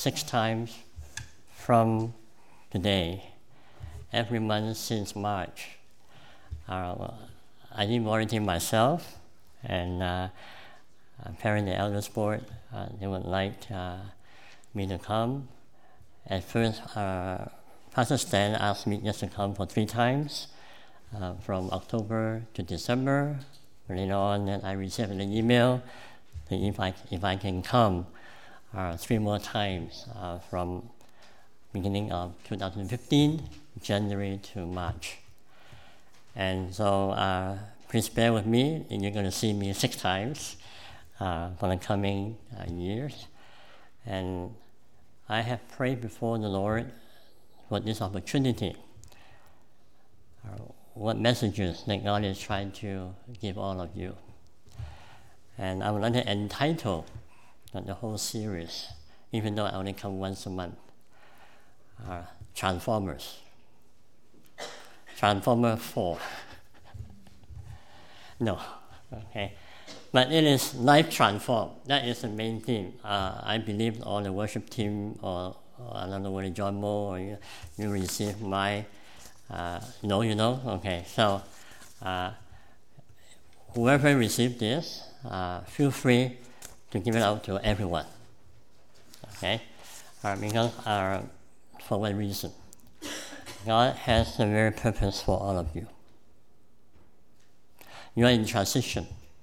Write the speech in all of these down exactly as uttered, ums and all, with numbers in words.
six times from today, every month since March. Uh, I did volunteer myself, and uh, apparently the Elders Board, uh, they would like uh, me to come. At first, uh, Pastor Stan asked me just to come for three times, uh, from October to December. Later on, then I received an email that if I, if I can come uh, three more times uh, from beginning of two thousand fifteen, January to March. And so uh, please bear with me, and you're going to see me six times uh, for the coming uh, years. And I have prayed before the Lord for this opportunity. Uh, what messages that God is trying to give all of you. And I would like to entitle the whole series, even though I only come once a month, uh, Transformers. Transformer four. No, okay. But it is life transformed. That is the main theme. Uh, I believe all the worship team, or, or I don't know whether John Moe, or you, you receive my, uh, no, you know? Okay, so uh, whoever received this, uh, feel free to give it out to everyone. Okay? Uh, because, uh, for what reason? God has a very purpose for all of you. You are in transition.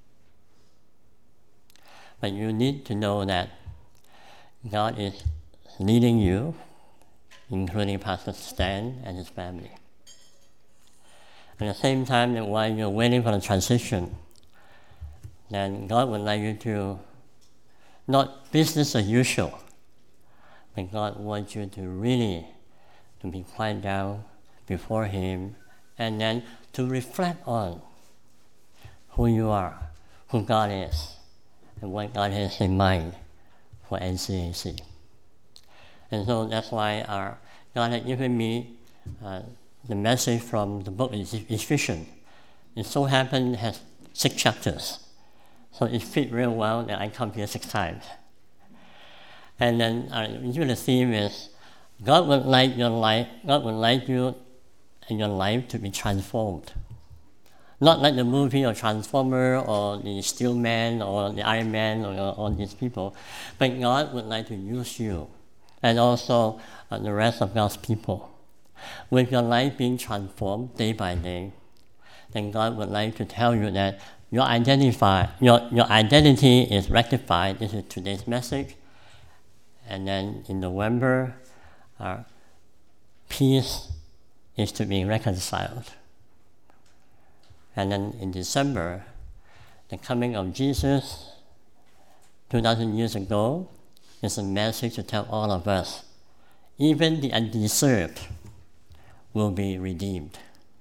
But you need to know that God is leading you, including Pastor Stan and his family. At the same time, that while you're waiting for the transition, then God would like you to, not business as usual, but God wants you to really to be quiet down before Him, and then to reflect on who you are, who God is, and what God has in mind for N C A C. And so that's why our, God had given me uh, the message from the book of Ephesians. It so happened it has six chapters, so it fit real well that I come here six times. And then uh, the theme is, God would like your life, God would like you and your life to be transformed. Not like the movie or Transformer or the Steel Man or the Iron Man or all these people, but God would like to use you and also uh, the rest of God's people. With your life being transformed day by day, then God would like to tell you that your identify, your, your identity is rectified. This is today's message. And then in November, uh, peace is to be reconciled. And then in December, the coming of Jesus, two thousand years ago, is a message to tell all of us, even the undeserved will be redeemed.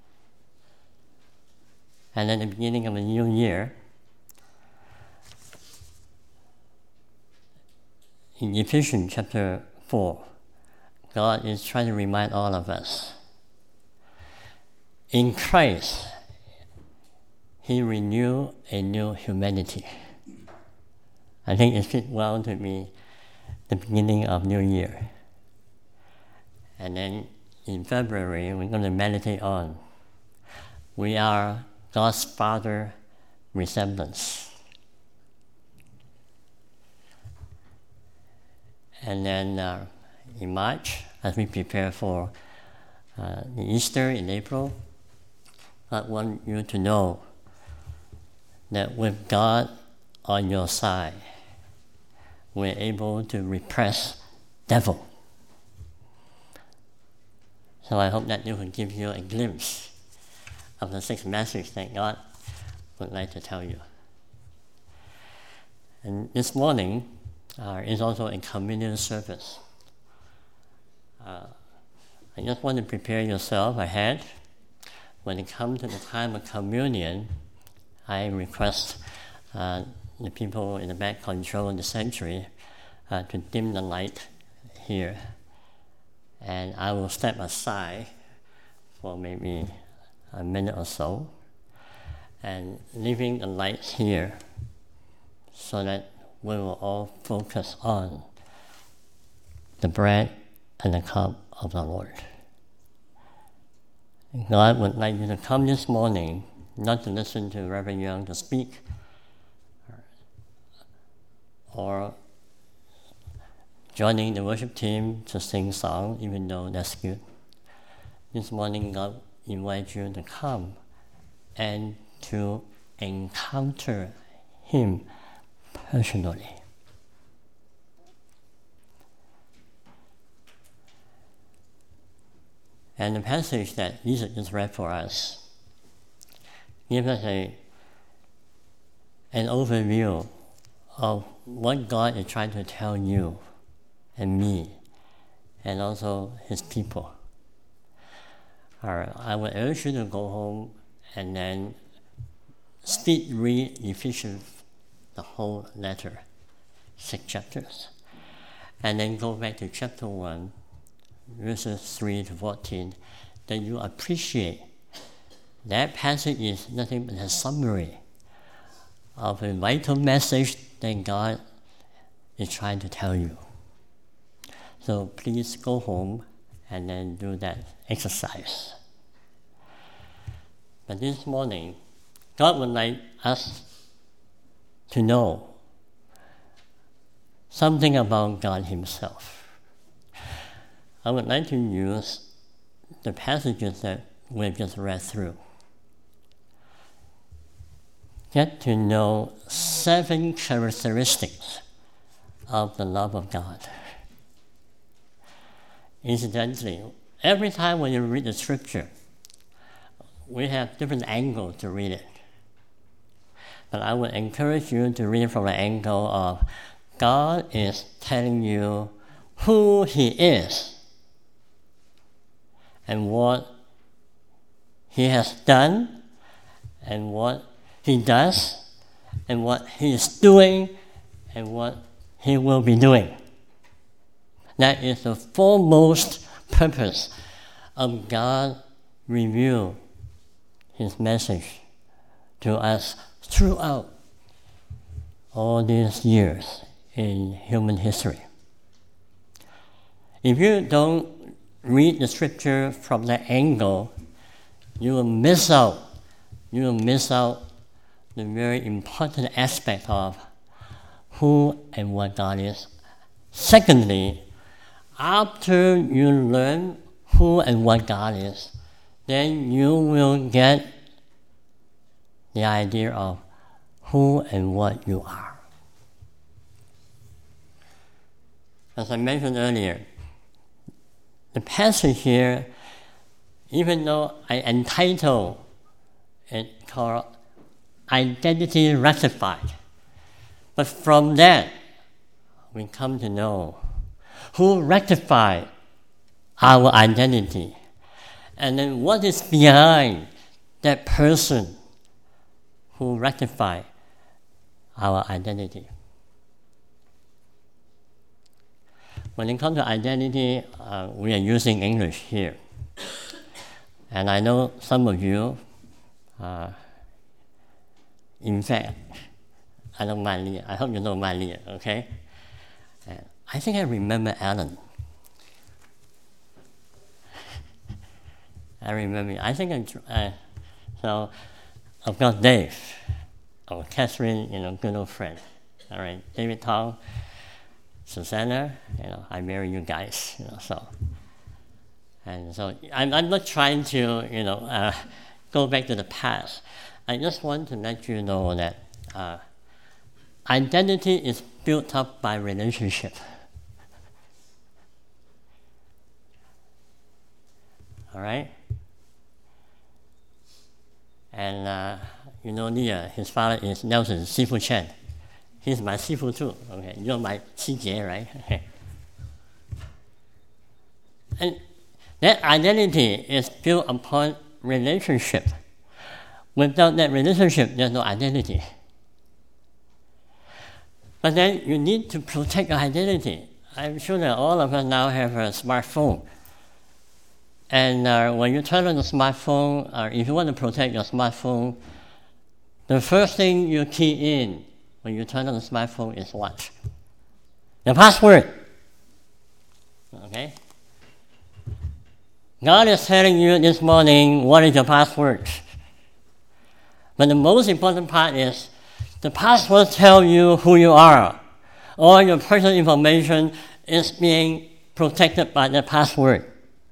And then at the beginning of the new year, in Ephesians chapter four, God is trying to remind all of us, in Christ, He renewed a new humanity. I think it fits well to me, the beginning of New Year. And then in February, we're going to meditate on, we are God's Father resemblance. And then uh, in March, as we prepare for uh, the Easter in April, I want you to know that with God on your side, we're able to repress devil. So I hope that it will give you a glimpse of the sixth message that God would like to tell you. And this morning uh, is also a communion service. Uh, I just want to prepare yourself ahead. When it comes to the time of communion, I request uh, the people in the back control the sanctuary uh, to dim the light here. And I will step aside for maybe a minute or so, and leaving the lights here so that we will all focus on the bread and the cup of the Lord. God would like you to come this morning, not to listen to Reverend Young to speak, or joining the worship team to sing song, even though that's good. This morning, God invites you to come and to encounter Him personally. And the passage that Jesus just read for us gives us a, an overview of what God is trying to tell you and me, and also His people. All right, I would urge you to go home and then speed read Ephesians, the whole letter, six chapters, and then go back to chapter one, verses three to fourteen, that you appreciate that passage is nothing but a summary of a vital message that God is trying to tell you. So please go home and then do that exercise. But this morning, God would like us to know something about God Himself. I would like to use the passages that we've just read through. Get to know seven characteristics of the love of God. Incidentally, every time when you read the scripture, we have different angles to read it. But I would encourage you to read from the angle of God is telling you who He is and what He has done and what He does and what He is doing and what He will be doing. That is the foremost purpose of God revealing His message to us throughout all these years in human history. If you don't read the scripture from that angle, you will miss out. You will miss out the very important aspect of who and what God is. Secondly, after you learn who and what God is, then you will get the idea of who and what you are. As I mentioned earlier, the passage here, even though I entitled it called Identity Rectified, but from that we come to know who rectified our identity, and then what is behind that person who rectified our identity. When it comes to identity, uh, we are using English here. And I know some of you, uh, in fact, I know Malia. I hope you know Malia, okay? Uh, I think I remember Alan. I remember, I think I, uh, so I've got Dave, or Catherine, you know, good old friend. All right, David Tong, Susanna, you know, I marry you guys, you know, so. And so I'm, I'm not trying to, you know, uh, go back to the past. I just want to let you know that uh, identity is built up by relationship. All right? And uh, you know Nia, his father is Nelson Sifu Chen. He's my Sifu too. Okay, you're my Xijie, right? Okay. And that identity is built upon relationship. Without that relationship, there's no identity. But then you need to protect your identity. I'm sure that all of us now have a smartphone. And uh, when you turn on the smartphone, or if you want to protect your smartphone, the first thing you key in when you turn on the smartphone is what? The password. Okay? God is telling you this morning what is your password. But the most important part is the password tells you who you are. All your personal information is being protected by the password.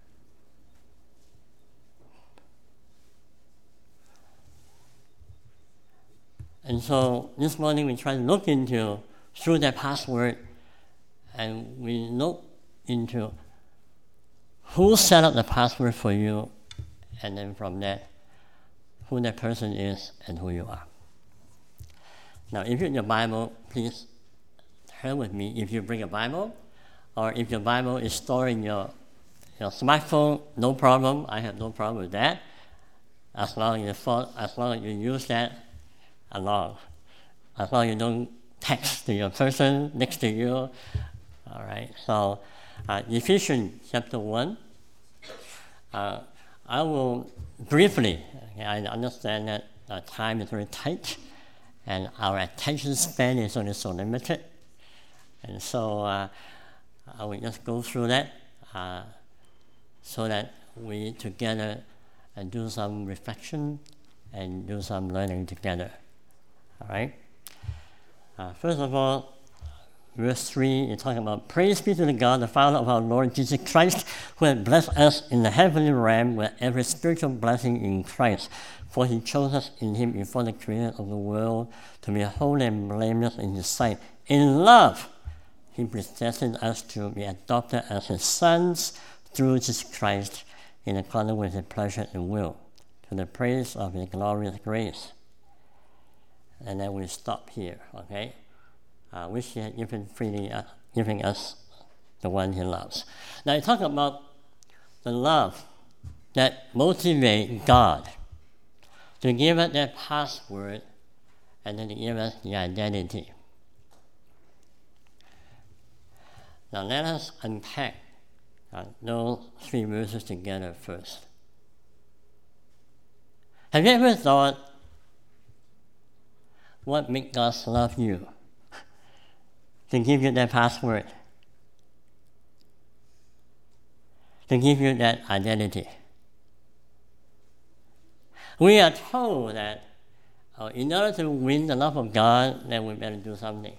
And so this morning we try to look into, through that password, and we look into who set up the password for you, and then from that, who that person is and who you are. Now, if you're in your Bible, please turn with me. If you bring a Bible, or if your Bible is stored in your, your smartphone, no problem. I have no problem with that. As long as you, follow, as long as you use that along. As long as you don't text to your person next to you. All right. So, uh, Ephesians chapter one. Uh, I will briefly, okay, I understand that uh, time is very tight and our attention span is only so limited. And so uh, I will just go through that uh, so that we together and do some reflection and do some learning together. All right? Uh, first of all, verse three is talking about, praise be to the God, the Father of our Lord Jesus Christ, who has blessed us in the heavenly realm with every spiritual blessing in Christ. For he chose us in him before the creation of the world to be holy and blameless in his sight. In love, he predestined us to be adopted as his sons through Jesus Christ in accordance with his pleasure and will, to the praise of his glorious grace. And then we stop here, okay? Uh, which he has given freely, uh, giving us the one he loves. Now, I talk about the love that motivates God to give us that password and then to give us the identity. Now, let us unpack uh, those three verses together first. Have you ever thought what makes God love you? To give you that password, to give you that identity. We are told that uh, in order to win the love of God, then we better do something.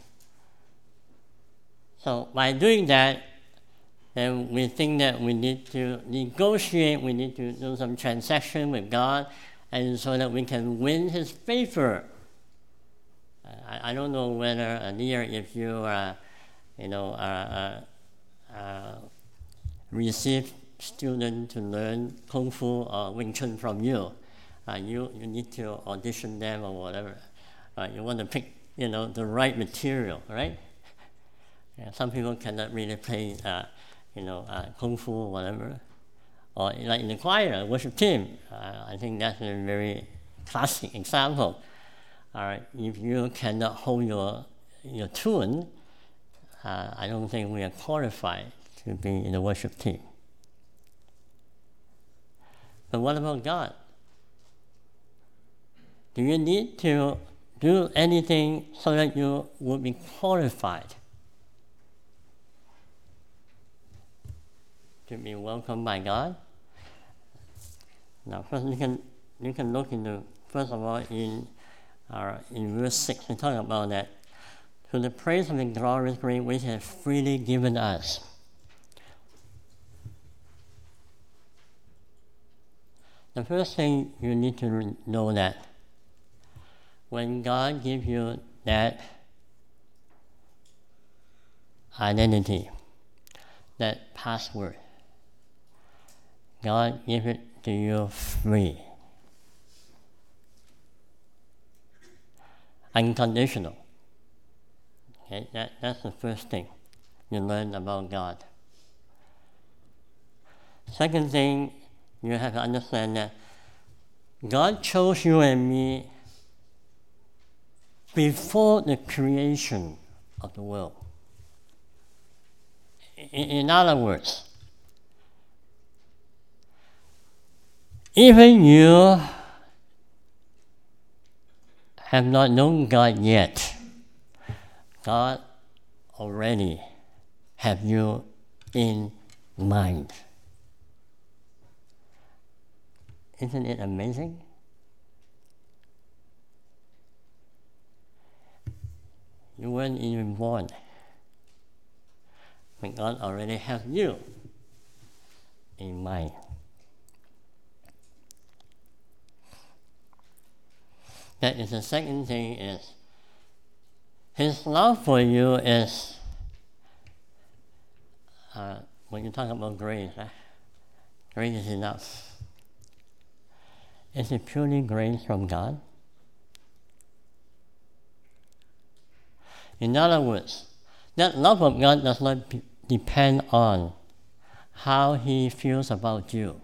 So by doing that, then we think that we need to negotiate, we need to do some transaction with God, and so that we can win his favor. I, I don't know whether uh, near if you uh, you know uh, uh, uh, receive students to learn Kung Fu or Wing Chun from you, uh, you you need to audition them or whatever. Uh, you want to pick you know the right material, right? Yeah, some people cannot really play uh, you know uh, Kung Fu or whatever. Or like in the choir, worship team, uh, I think that's a very classic example. All right, if you cannot hold your your tune, uh, I don't think we are qualified to be in the worship team. But what about God? Do you need to do anything so that you will be qualified to be welcomed by God? Now, first you can you can look into first of all in uh, in verse six. We talk about that. To the praise of the glorious grace which he has freely given us. The first thing you need to know that when God gives you that identity, that password, God gives it to you free. Unconditional. Okay, that, that's the first thing you learn about God. Second thing, you have to understand that God chose you and me before the creation of the world. In, in other words, even you have not known God yet, God already have you in mind. Isn't it amazing? You weren't even born, but God already has you in mind. That is the second thing is His love for you is, uh, when you talk about grace, uh, grace is enough. Is it purely grace from God? In other words, that love of God does not be, depend on how He feels about you.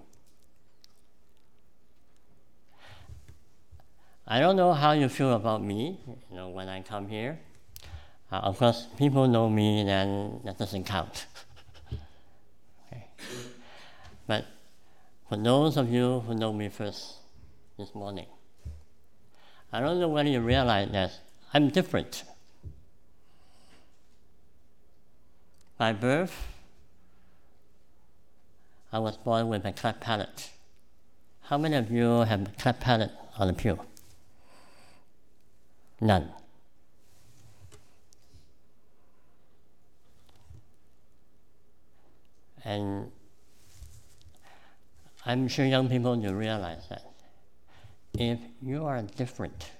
I don't know how you feel about me, you know, when I come here. Uh, of course, people know me, then that doesn't count. Okay. But for those of you who know me first this morning, I don't know whether you realize that I'm different. By birth, I was born with a cleft palate. How many of you have a cleft palate on the pew? None. And I'm sure young people do realize that if you are different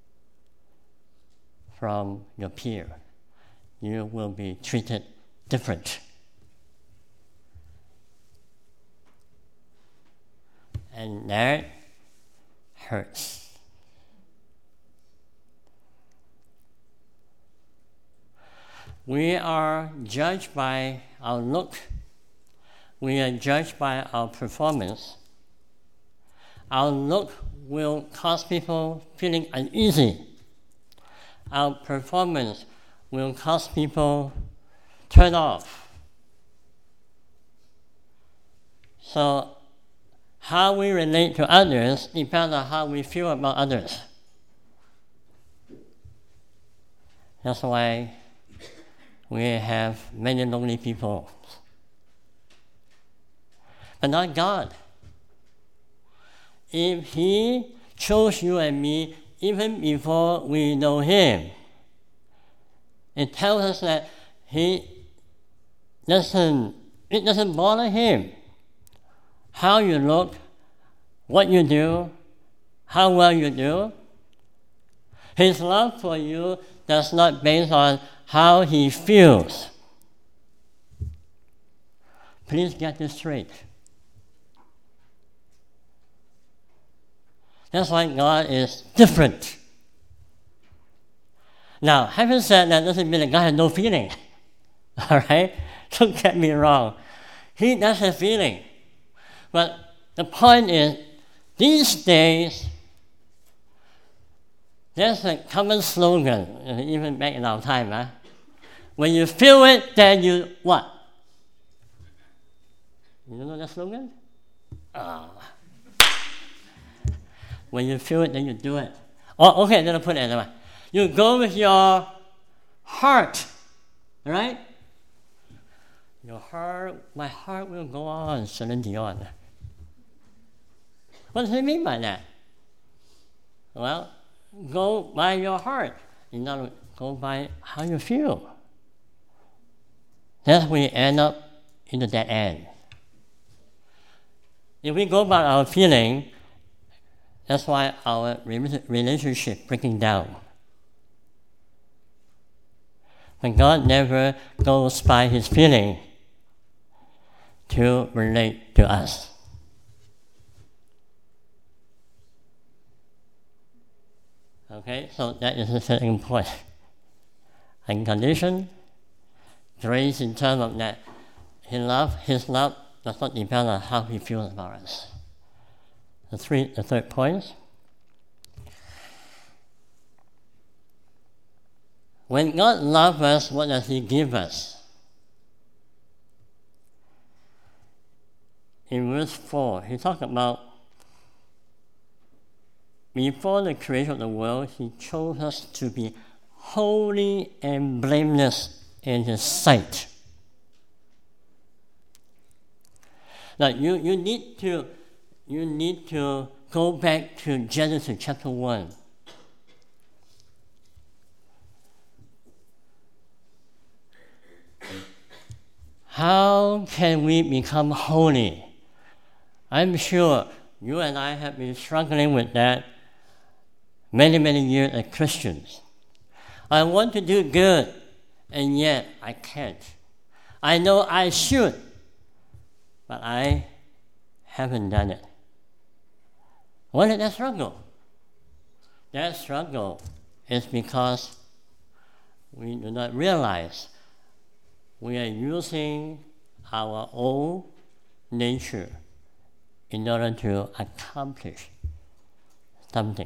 from your peer, you will be treated different. And that hurts. We are judged by our look. We are judged by our performance. Our look will cause people feeling uneasy. Our performance will cause people turn off. So how we relate to others depends on how we feel about others. That's why we have many lonely people. But not God. If He chose you and me even before we know Him, it tells us that He doesn't, it doesn't bother Him how you look, what you do, how well you do. His love for you does not based on how He feels. Please get this straight. That's why God is different. Now, having said that doesn't mean that God has no feeling. All right? Don't get me wrong. He does have feeling. But the point is, these days, there's a common slogan, even back in our time. Huh? When you feel it, then you what? You know that slogan? Oh. When you feel it, then you do it. Oh, okay, then I'll put it another way. You go with your heart, right? Your heart, my heart will go on, Celine Dion. What does he mean by that? Well, go by your heart. In other words, go by how you feel. That's when we end up in the dead end. If we go by our feeling, that's why our relationship breaking down. But God never goes by His feeling to relate to us. Okay, so that is the second point. Unconditioned grace in terms of that His love, His love does not depend on how He feels about us. The three, the third point. When God loves us, what does He give us? In verse four, He talks about before the creation of the world, He chose us to be holy and blameless in His sight. Now you, you need to you need to go back to Genesis chapter one. How can we become holy? I'm sure you and I have been struggling with that many, many years as Christians. I want to do good, and yet I can't. I know I should, but I haven't done it. What is that struggle? That struggle is because we do not realize we are using our old nature in order to accomplish something.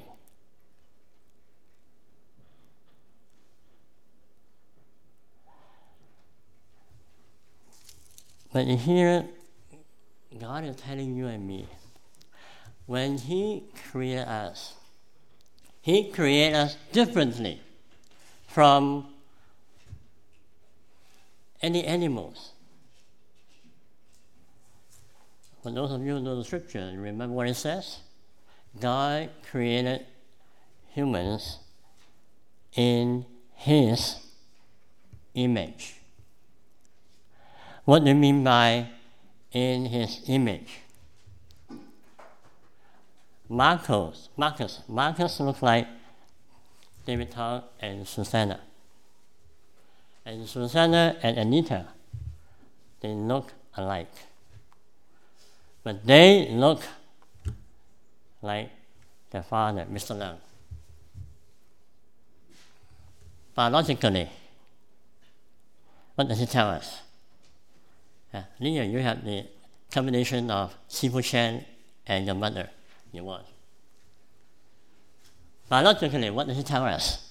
But here, God is telling you and me, when He created us, He created us differently from any animals. For those of you who know the scripture, you remember what it says? God created humans in His image. What do you mean by in His image? Marcus, Marcus, Marcus looks like David Tong and Susanna. And Susanna and Anita, they look alike. But they look like their father, Mister Leung. Biologically, what does it tell us? Uh, Leah, you have the combination of Sifu Chen and your mother. You was. Biologically, what does it tell us?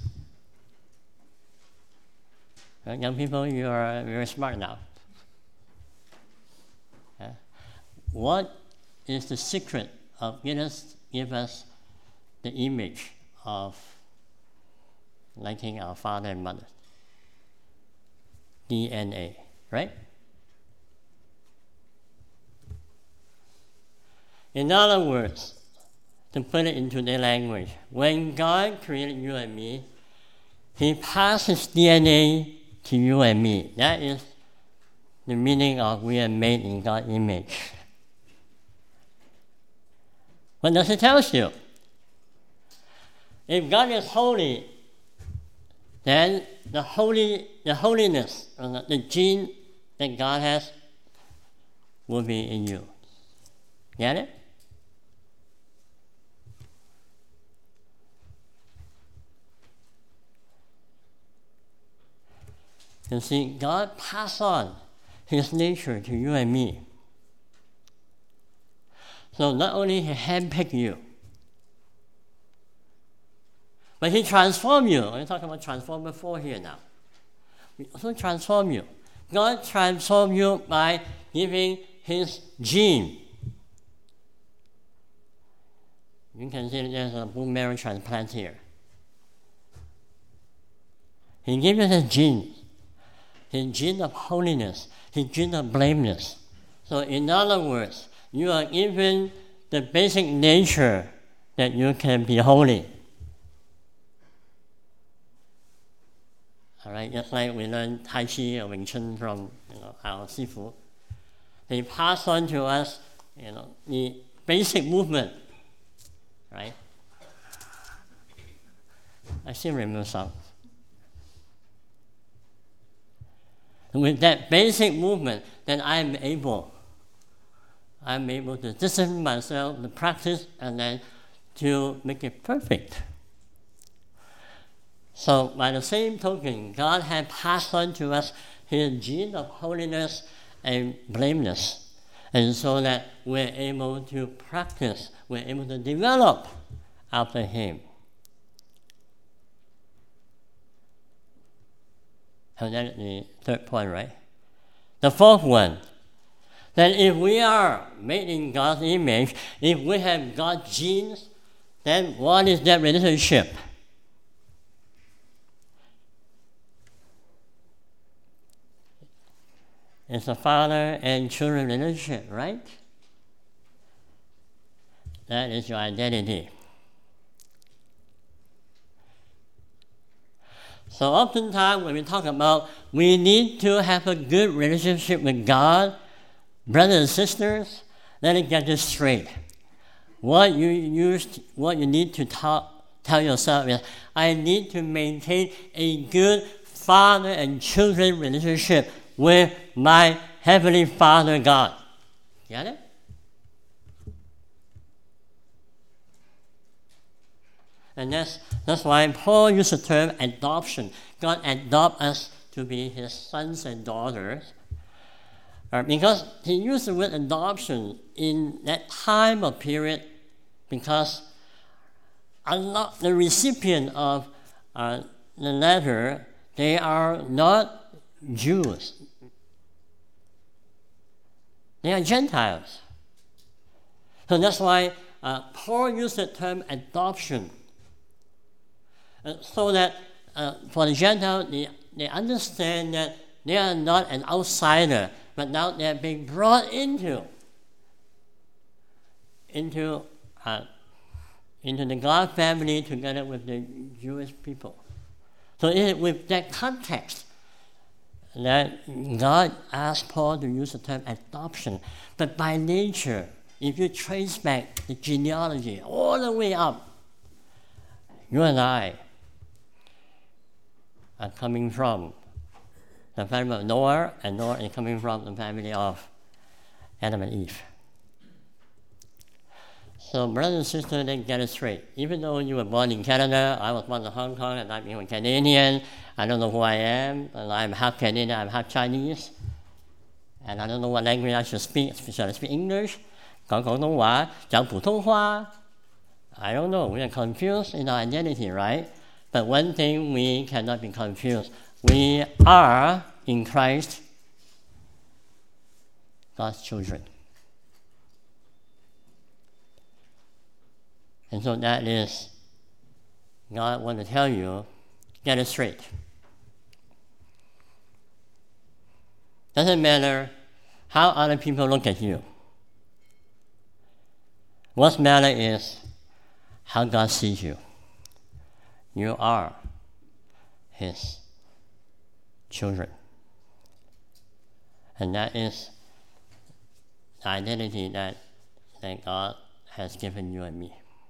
Uh, young people, you are very smart now. Uh, what is the secret of give us, give us the image of liking our father and mother? D N A, right? In other words, to put it into their language, when God created you and me, He passed His D N A to you and me. That is the meaning of we are made in God's image. What does it tell you? If God is holy, then the holy, the holiness, uh, the gene that God has, will be in you. Get it? You see, God passed on His nature to you and me. So not only He handpicked you, but He transformed you. We're talking about transformer four here now. We also transform you. God transformed you by giving His gene. You can see there's a bone marrow transplant here. He gave you His gene. His gene of holiness, His gene of blameless. So in other words, you are given the basic nature that you can be holy. All right, just like we learn Tai Chi or Wing Chun from you know, our Sifu. They pass on to us you know, the basic movement, right? I still remember some. With that basic movement, then I'm able, I'm able to discipline myself, to practice, and then to make it perfect. So by the same token, God had passed on to us His gene of holiness and blameless, and so that we're able to practice, we're able to develop after Him. And that's the third point, right? The fourth one, that if we are made in God's image, if we have God's genes, then what is that relationship? It's a father and children relationship, right? That is your identity. So oftentimes when we talk about we need to have a good relationship with God, brothers and sisters, let it get this straight. What you use, what you need to talk, tell yourself is, I need to maintain a good father and children relationship with my Heavenly Father God. Get it? And that's, that's why Paul used the term adoption. God adopts us to be his sons and daughters. Uh, because he used the word adoption in that time or period because a lot, the recipient of uh, the letter, they are not Jews. They are Gentiles. So that's why uh, Paul used the term adoption. Uh, so that uh, for the Gentiles, they, they understand that they are not an outsider, but now they are being brought into, into, uh, into the God family together with the Jewish people. So it is with that context that God asked Paul to use the term adoption. But by nature, if you trace back the genealogy all the way up, you and I are coming from the family of Noah, and Noah is coming from the family of Adam and Eve. So brothers and sisters, they get it straight. Even though you were born in Canada, I was born in Hong Kong, and I'm even Canadian, I don't know who I am, and I'm half Canadian, I'm half Chinese, and I don't know what language I should speak. Should I speak English? 講廣東話，講普通話? I don't know. We are confused in our identity, right? But one thing we cannot be confused. We are, in Christ, God's children. And so that is, God wants to tell you, get it straight. Doesn't matter how other people look at you. What matters is how God sees you. You are his children. And that is the identity that, that God has given you and me.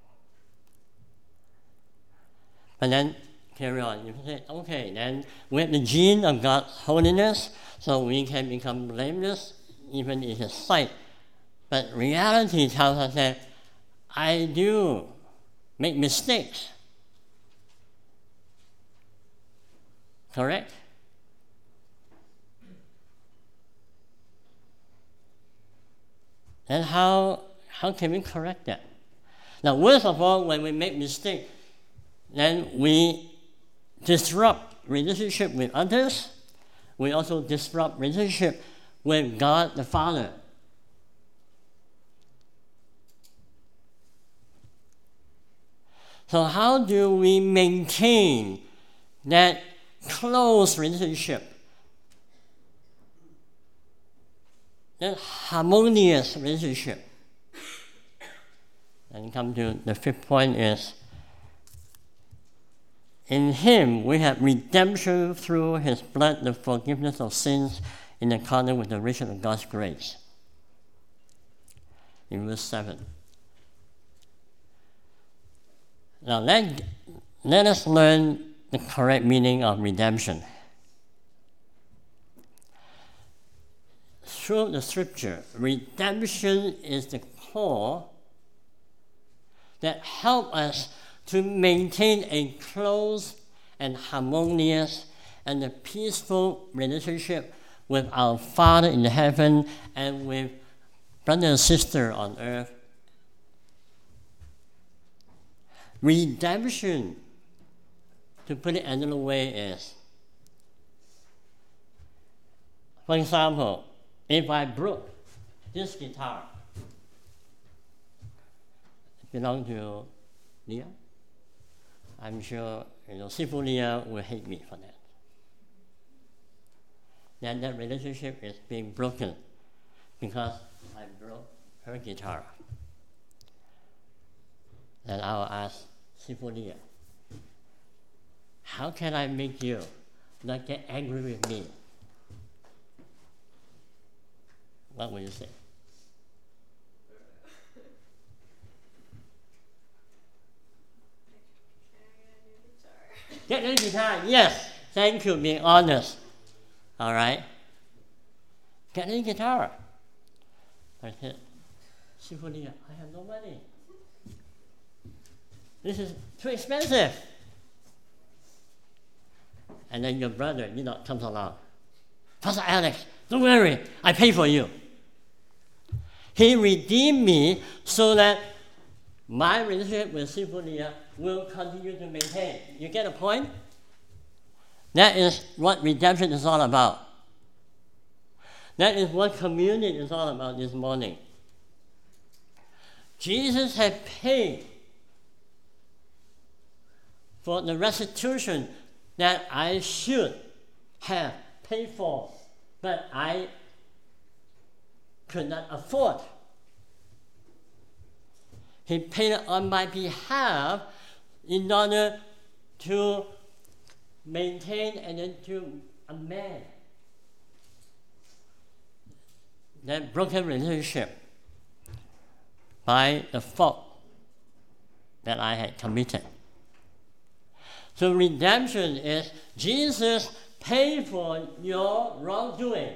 But then, carry on. You say, okay, then we have the gene of God's holiness, so we can become blameless even in his sight. But reality tells us that I do make mistakes. Correct? And how, how can we correct that? Now, worst of all, when we make mistakes, then we disrupt relationship with others. We also disrupt relationship with God the Father. So how do we maintain that close relationship, that harmonious relationship? And come to the fifth point is, in him we have redemption through his blood, the forgiveness of sins in accordance with the riches of God's grace. In verse seven. Now let, let us learn the correct meaning of redemption. Through the scripture, redemption is the core that helps us to maintain a close and harmonious and a peaceful relationship with our Father in heaven and with brother and sister on earth. Redemption, to put it another way, is, for example, if I broke this guitar, it belongs to Leah. I'm sure you know, Sifu Leah will hate me for that. Then that relationship is being broken because I broke her guitar. then I will ask Sifu Lia, how can I make you not get angry with me? What will you say? Get a new guitar. Yes, thank you, being honest. All right? Get a new guitar. I said, Sifu Lia, I have no money. This is too expensive. And then your brother, you know, comes along. Pastor Alex, don't worry, I pay for you. He redeemed me so that my relationship with Sifu Lia will continue to maintain. You get a point? That is what redemption is all about. That is what communion is all about this morning. Jesus had paid for the restitution that I should have paid for, but I could not afford. He paid it on my behalf in order to maintain and then to amend that broken relationship by the fault that I had committed. So redemption is Jesus paid for your wrongdoing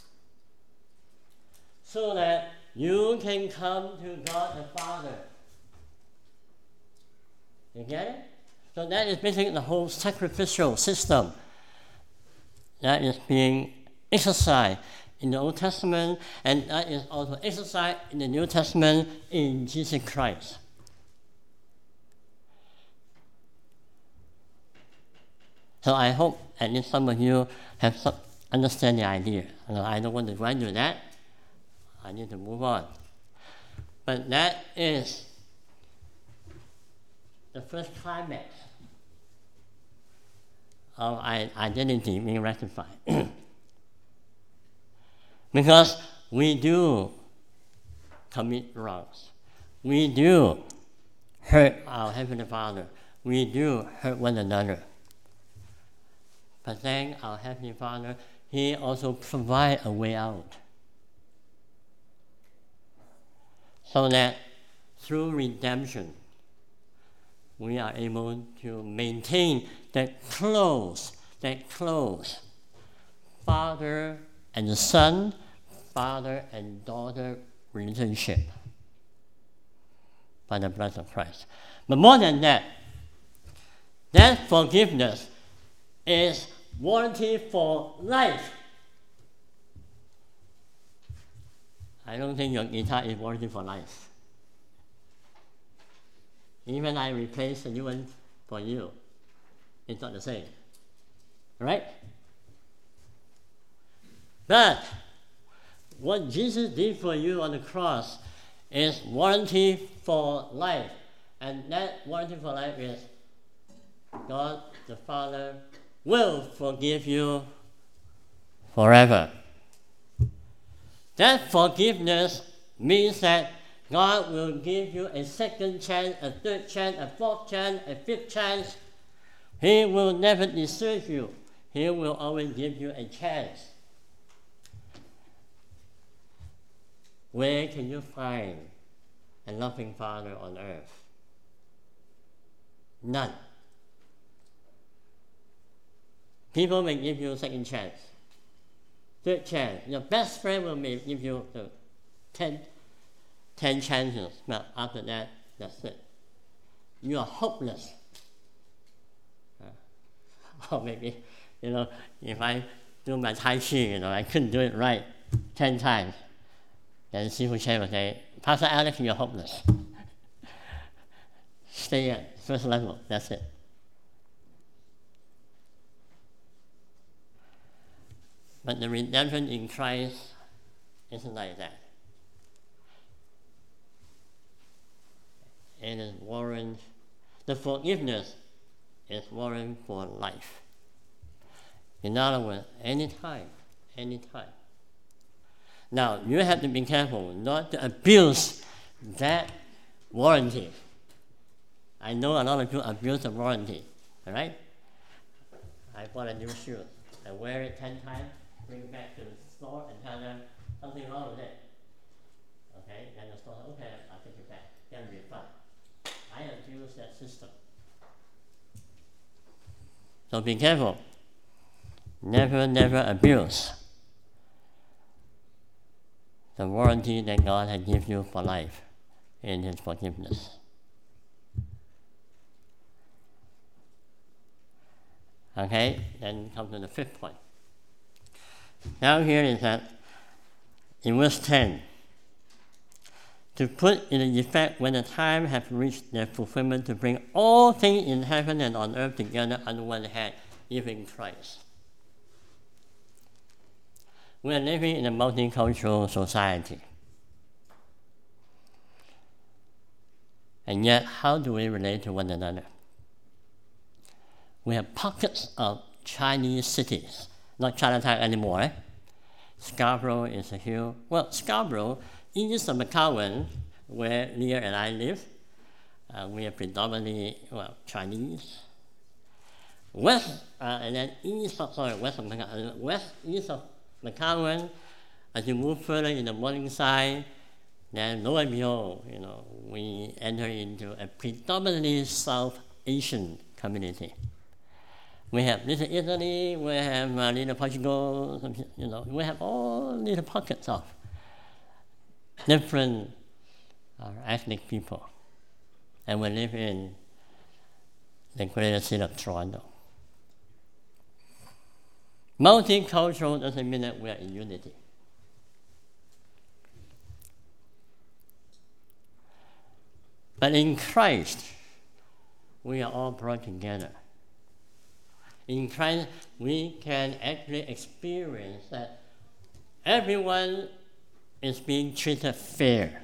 so that you can come to God the Father. You get it? So that is basically the whole sacrificial system that is being exercised in the Old Testament, and that is also exercised in the New Testament in Jesus Christ. So I hope at least some of you have some understand the idea. I don't want to go into that. I need to move on. But that is the first climax of identity being rectified. Because we do commit wrongs. We do hurt our Heavenly Father. We do hurt one another. But then our Heavenly Father, He also provides a way out. So that through redemption, we are able to maintain that close, that close father and son, father and daughter relationship by the blood of Christ. But more than that, that forgiveness is warranty for life. I don't think your guitar is warranty for life. Even I replace a new one for you, it's not the same. Right? But what Jesus did for you on the cross is warranty for life. And that warranty for life is God the Father will forgive you forever. That forgiveness means that God will give you a second chance, a third chance, a fourth chance, a fifth chance. He will never desert you. He will always give you a chance. Where can you find a loving Father on earth? None. People may give you a second chance, third chance. Your best friend will may give you the ten, ten chances. But after that, that's it. You are hopeless. Uh, or maybe, you know, if I do my Tai Chi, you know, I couldn't do it right ten times. Then Sifu Chen will say, Pastor Alex, you're hopeless. Stay at first level, that's it. But the redemption in Christ isn't like that. It is warrant, the forgiveness is warrant for life. In other words, any time, any time. Now, you have to be careful not to abuse that warranty. I know a lot of you abuse the warranty, all right? I bought a new shoe. I wear it ten times, bring it back to the store and tell them something wrong with it. Okay, then the store says, okay, I'll take it back, get a refund. I abuse that system. So be careful. Never, never abuse the warranty that God has given you for life in His forgiveness. Okay, then come to the fifth point. Now here is that in verse ten, to put in effect when the time hath reached their fulfillment to bring all things in heaven and on earth together under one head, even Christ. We are living in a multicultural society. And yet, how do we relate to one another? We have pockets of Chinese cities, not Chinatown anymore. Eh? Scarborough is a hill. Well, Scarborough, east of McCowan, where Leah and I live, uh, we are predominantly, well, Chinese. West, uh, and then east of, sorry, west of McCowan, west, east of McCowan, as you move further in the Morningside, then lo and behold, you know, we enter into a predominantly South Asian community. We have Little Italy, we have uh, Little Portugal, you know, we have all little pockets of different uh, ethnic people. And we live in the greater city of Toronto. Multicultural doesn't mean that we are in unity. But in Christ, we are all brought together. In Christ, we can actually experience that everyone is being treated fair.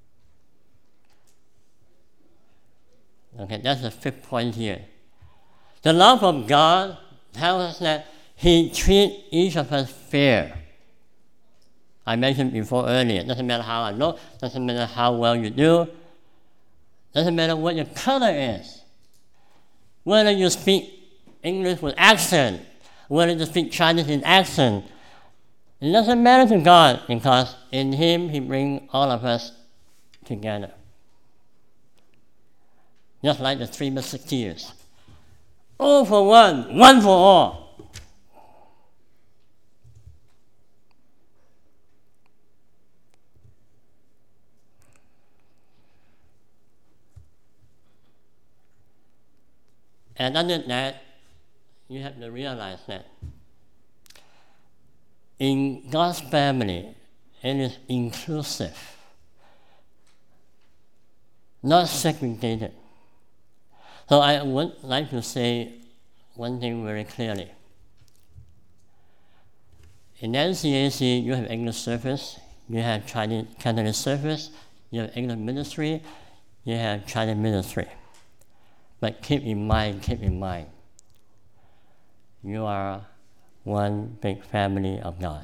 Okay, that's the fifth point here. The love of God tells us that He treats each of us fair. I mentioned before earlier, doesn't matter how I look, doesn't matter how well you do, doesn't matter what your color is, whether you speak English with accent, whether you speak Chinese in accent, it doesn't matter to God because in Him He brings all of us together. Just like the Three Musketeers. All for one, one for all. And under that, you have to realize that in God's family, it is inclusive, not segregated. So I would like to say one thing very clearly. In N C A C, you have English service, you have Chinese Cantonese service, you have English ministry, you have Chinese ministry. But keep in mind, keep in mind, you are one big family of God.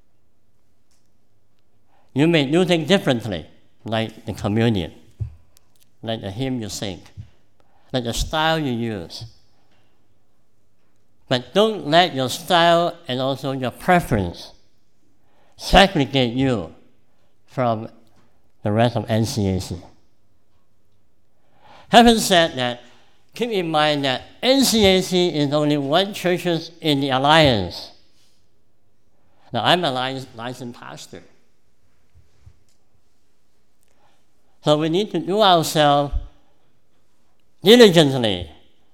You may do things differently, like the communion, like the hymn you sing, like the style you use. But don't let your style and also your preference segregate you from the rest of N C A C. Having said that, keep in mind that N C A C is only one church in the Alliance. Now, I'm a licensed pastor. So we need to do ourselves diligently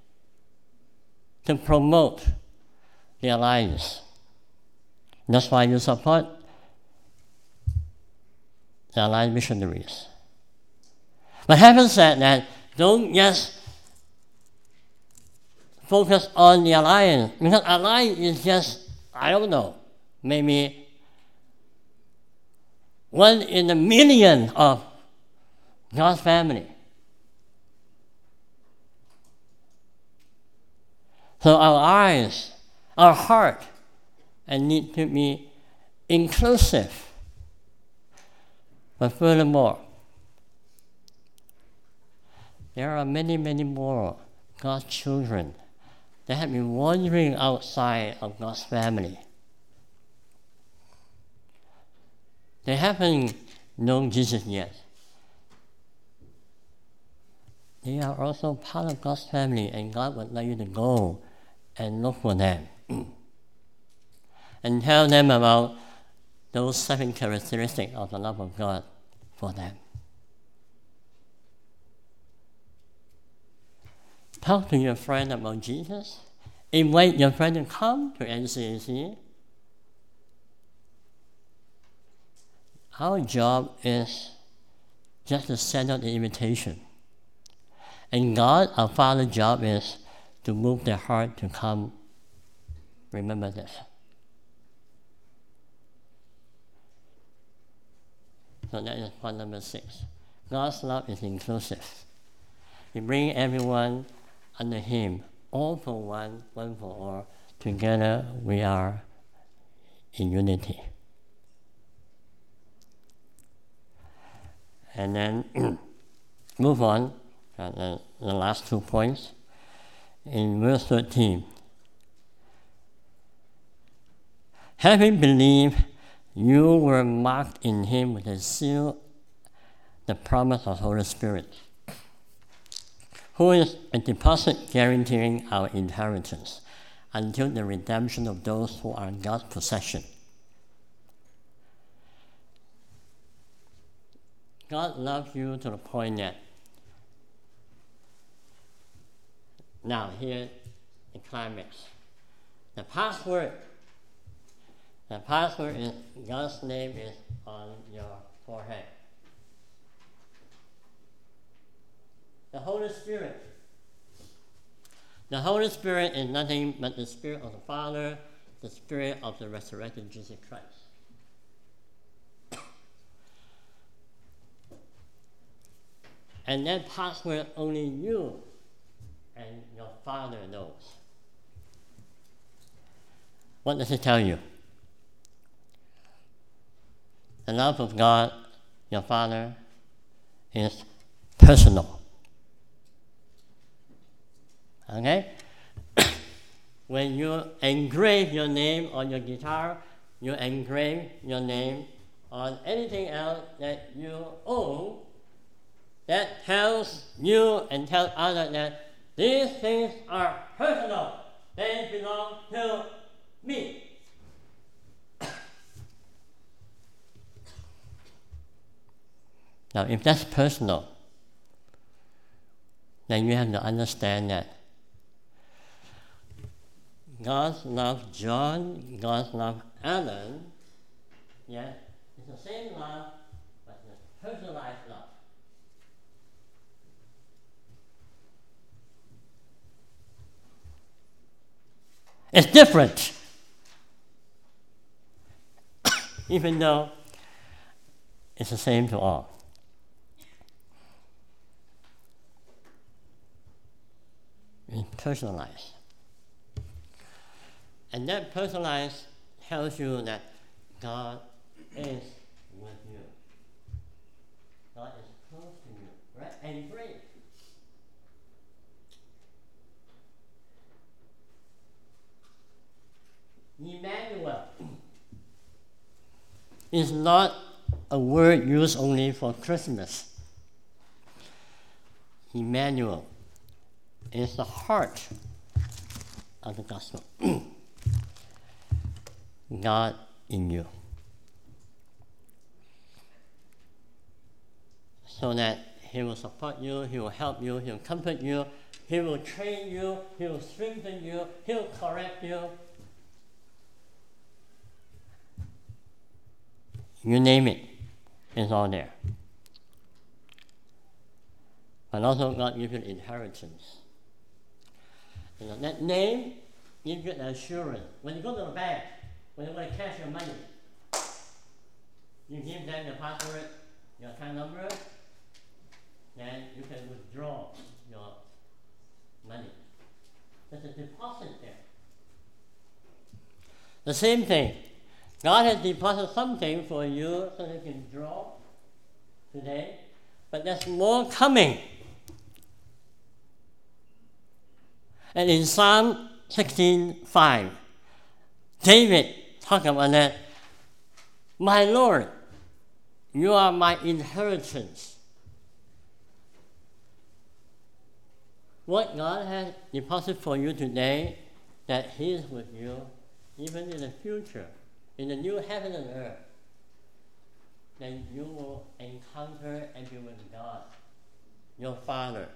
to promote the Alliance. That's why you support the Alliance missionaries. But having said that, don't just focus on the Alliance, because Alliance is just, I don't know, maybe one in a million of God's family. So our eyes, our heart, and need to be inclusive. But furthermore, there are many, many more God's children that have been wandering outside of God's family. They haven't known Jesus yet. They are also part of God's family, and God would like you to go and look for them and tell them about those seven characteristics of the love of God for them. Talk to your friend about Jesus. Invite your friend to come to N C A C. Our job is just to send out the invitation. And God, our Father's job is to move their heart to come. Remember this. So that is point number six. God's love is inclusive. He brings everyone under Him, all for one, one for all. Together we are in unity. And then move on, uh, the, the last two points. In verse thirteen, having believed, you were marked in Him with a seal, the promise of the Holy Spirit, who is a deposit guaranteeing our inheritance until the redemption of those who are God's possession. God loves you to the point that, now here the climax. The password, the password is God's name is on your forehead. The Holy Spirit. The Holy Spirit is nothing but the Spirit of the Father, the Spirit of the resurrected Jesus Christ. And that password only you and your Father knows. What does it tell you? The love of God, your Father, is personal. Okay? When you engrave your name on your guitar, you engrave your name on anything else that you own, that tells you and tells others that these things are personal. They belong to me. Now, if that's personal, then you have to understand that God's love John, God's love Alan, yeah, it's the same love, but it's personalized love. It's different. Even though it's the same to all. It's personalized. And that personalized tells you that God is with you. God is close to you, right? And great. Emmanuel is not a word used only for Christmas. Emmanuel is the heart of the gospel. God in you. So that He will support you, He will help you, He will comfort you, He will train you, He will strengthen you, He will correct you. You name it, it's all there. But also God gives you inheritance. You know, that name gives you the assurance. When you go to the bank, when you want to cash your money, you give them your password, your account number, then you can withdraw your money. There's a deposit there. The same thing. God has deposited something for you so that you can draw today, but there's more coming. And in Psalm sixteen five, David talked about that. My Lord, you are my inheritance. What God has deposited for you today, that He is with you, even in the future, in the new heaven and earth, then you will encounter and be with God, your Father,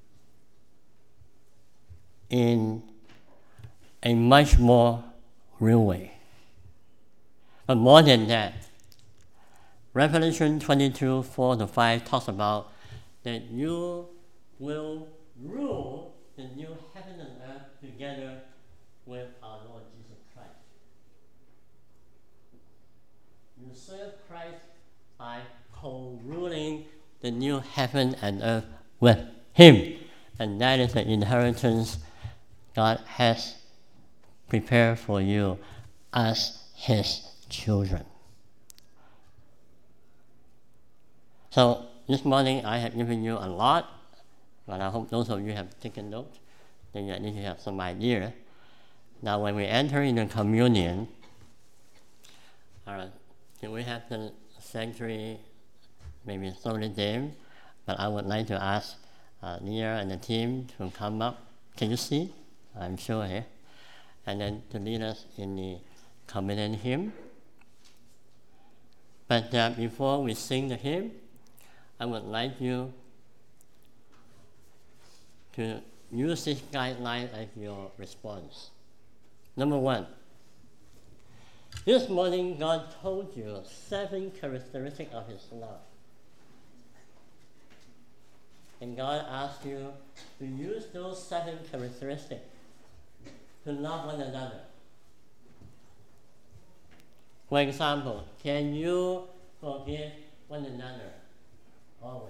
in a much more real way. But more than that, Revelation twenty-two, four to five talks about that you will rule the new heaven and earth together with our Lord Jesus Christ. You serve Christ by co-ruling the new heaven and earth with Him. And that is the inheritance God has prepared for you as His children. So this morning I have given you a lot, but I hope those of you have taken notes, then you need to have some idea. Now when we enter into communion, uh, we have the sanctuary maybe slowly dim, but I would like to ask uh, Nia and the team to come up. Can you see? I'm sure here. And then to lead us in the communion hymn. But uh, before we sing the hymn, I would like you to use this guideline as your response. Number one, this morning God told you seven characteristics of His love. And God asked you to use those seven characteristics to love one another. For example, can you forgive one another always?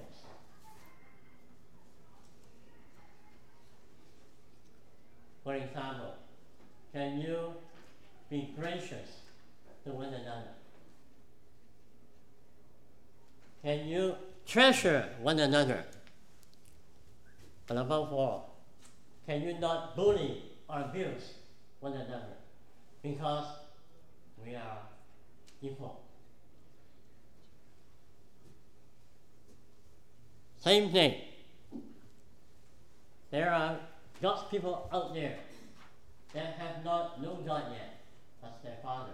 For example, can you be gracious to one another? Can you treasure one another? And above all, can you not bully or abuse one another? Because we are equal. Same thing. There are God's people out there that have not known God yet as their Father.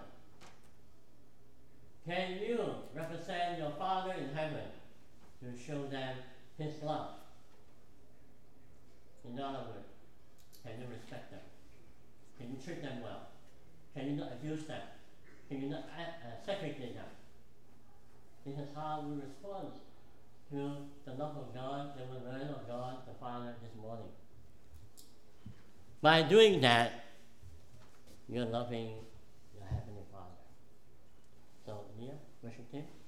Can you represent your Father in heaven to show them His love? In other words, can you respect them? Can you treat them well? Can you not abuse them? Can you not uh, segregate them? This is how we respond to the love of God that we learn of God the Father this morning. By doing that, you're loving your Heavenly Father. So, Nia, worship team.